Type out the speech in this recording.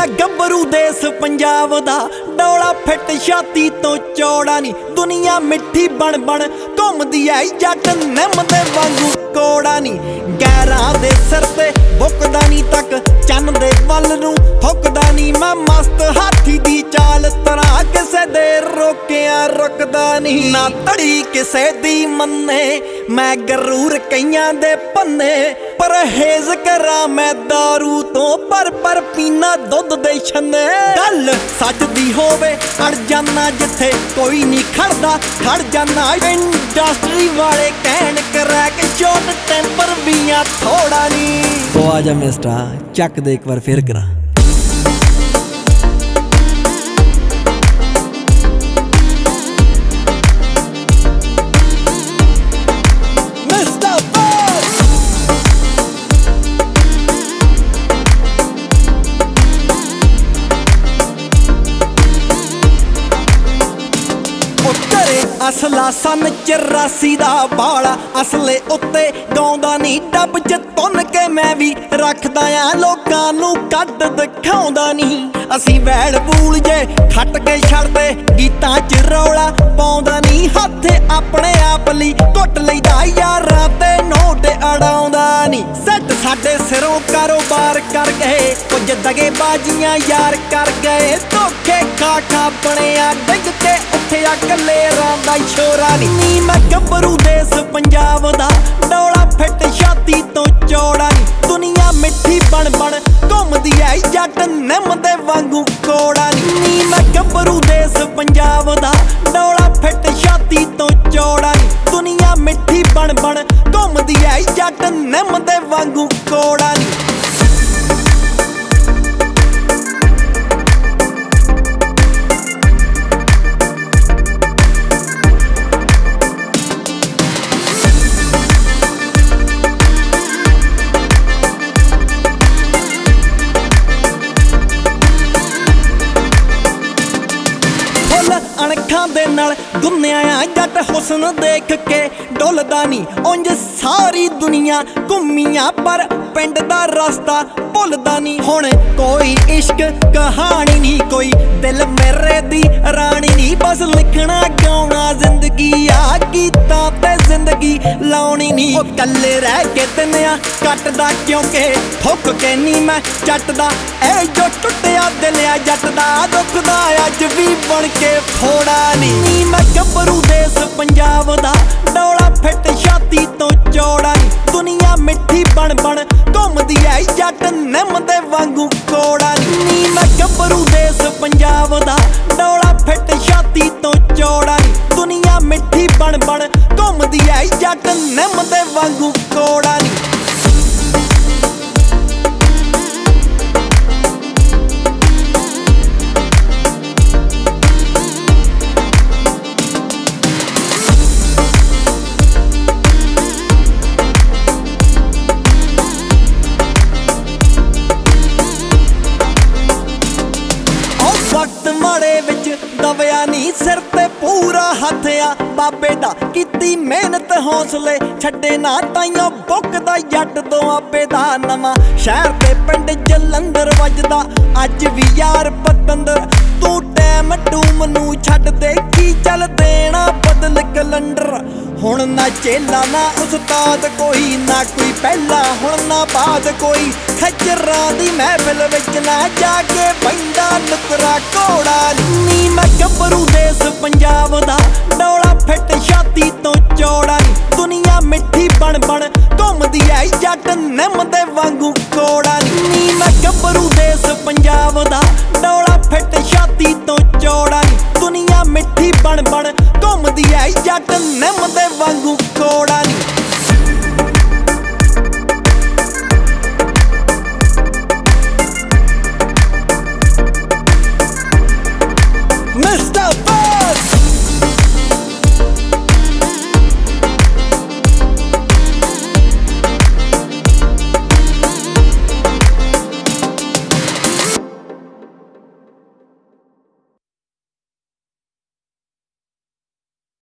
मैं गभरू देश पंजाब दा डोला फिट छाती तो चौड़ा नी दुनिया मिठी बन बन घुमदी है जट निम दे वांगू कोड़ा नी गैरां दे सिर ते बुकदा नी तक चन्न दे वल नूं थुकदा नी मैं मस्त हाथी दी चाल तरा किसे दे रोकिया रुकदा नी ना तड़ी किसे दी मन्ने मैं गरूर कईयां दे पन्ने परहेज करा मैं दारू तो पर पीना दुध दे छन्ने गल सच दी होवे अड़ जाना जिथे कोई नहीं खड़दा खड़ जाना इंडस्ट्री वाले कहन क्रैक शॉट टेंपर भी आ थोड़ा नी ओ आजा मिस्टर चक दे एक बार फिर करा असला सन 84 दा बाला असले उत्ते गाउंदा नी डब च तुन के मैं भी रखदा आ लोकां नूं कद दिखाउंदा नी असीं बैल बूल जे खट के छड़दे गीतां च रौला पाउंदा नी हत्थ अपने आप लई घुट लईदा यारां ते नोट अड़ाउंदा नी सट साडे सिरों कारोबार कर गए कुछ दगे बाजियां यार कर गए धोखे खा खा बणिया डिग के उठिया कलेरां दा छोरा नी मैं गभरू देश पंजाब दा डोला फिट छाती तो चौड़ा नी दुनिया मिठी बन बन घुमदी है जट निम दे वांगू कोड़ा नी मैं गभरू देश पंजाब दा डोला फिट छाती तो चौड़ा नी दुनिया मिठी बन बन घुमदी है जट निम दे वांगू कोड़ा नी अणखां दे नाल गुन्निया जट हुस्न देख के डुलदा नी उंज सारी दुनिया घुम्मिया पर पिंड दा रास्ता भुलदा नी हुण कोई इश्क कहानी नी कोई दिल मेरे दी रानी नी बस लिखना गाउणा जिंदगी आ गीतां ते जिंदगी लाउणी नी ओ कल्ले रह के दिनिया कटदा क्योंकि ठुक के नी मैं चटदा ए जो टुटिया दिल आ जट दा दुखदा अज भी बन के थोड़ा नी मैं गभरू देश पंजाब दा डोला फिट छाती तो चौड़ा नी दुनिया मिठी बन बन घुमदी है जट निम दे वांगू कोड़ा नी मैं गभरू देश पंजाब दा डोला फिट छाती तो चौड़ा नी दुनिया मिठी बन बन घुमदी है जट निम दे वांगू कोड़ा नी वक्त माड़े विच दबिया नी सिर ते पूरा हथ आ बाबे दा कीती मेहनत हौसले छड्डे ना ताइयों बुकदा जट तो आपे दा नवां शहर ते पिंड जलंधर वजदा अज भी यार पतंदर तू टैम टूम नूं छड्ड दे की चल देना बदल कलंडर हुण ना चेला ना उस्ताद कोई ना कोई पहला हुण ना बाद कोई खच्चरां दी महफिल विच ना जाके बैंदा नुकरा घोड़ा नी मैं गभरू देश पंजाब दा डोला फिट छाती तो चौड़ा नी दुनिया मिठी बन बन घुमदी है जट निम दे वांगू कोड़ा नी मैं गभरू देश पंजाब दा डोला फिट छाती तो चौड़ा नी दुनिया मिठी बन बन घुमदी है जट निम दे वांगू कोड़ा